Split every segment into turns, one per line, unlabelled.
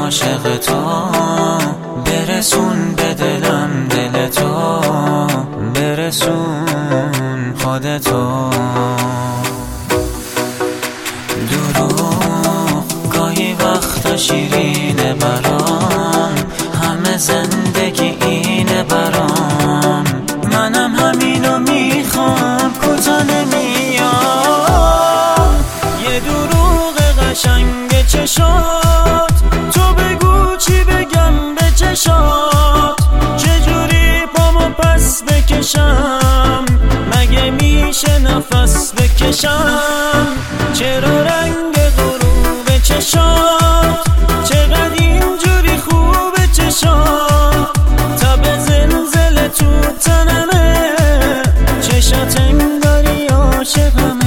عاشق تو، برسون به دلم دل تو، برسون خودتو. دروغ گاهی وقتا شیرینه برام، همه زندگی اینه برام، منم همینو میخوام کوتا نمیام. یه دروغ قشنگ چشات، تو بگو چی بگم به چشات، چجوری پامو پس بکشم، مگه میشه نفس بکشم؟ چرا رنگ غروب چشات چقدر اینجوری خوبه چشات، تب زلزله تو تنمه، چشات انگاری عاشقمه.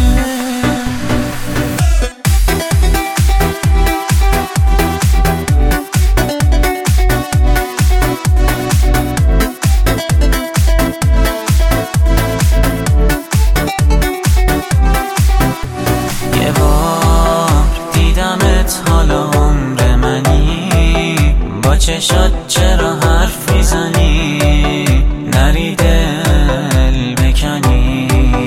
حالا عمر منی، با چشات چرا حرف میزنی، نری دل بکنی.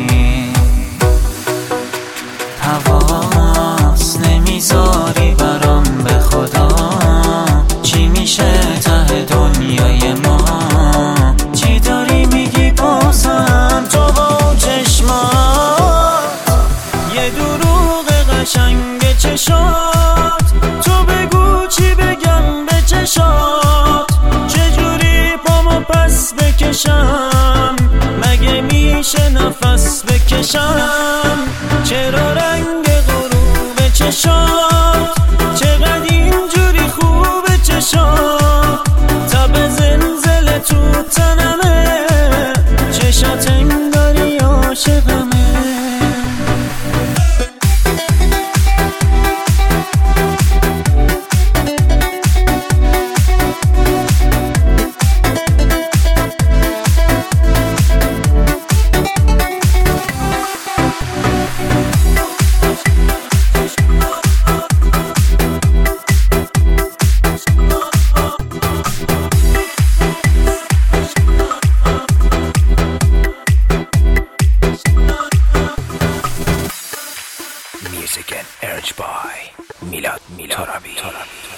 حواس نمیذاری برام به خدا، چی میشه ته دنیای ما، چی داری میگی بازم تو با چشمات. یه دروغ قشنگ چشات، تو بگو چی بگم به چشات، چجوری پامو پس بکشم، مگه میشه نفس بکشم؟ چرا رنگ غروب چشات چقدر اینجوری خوبه چشات، تب زلزله تو تنمه، چشات انگاری عاشقمه.
Music and Urge by Milad Torabi.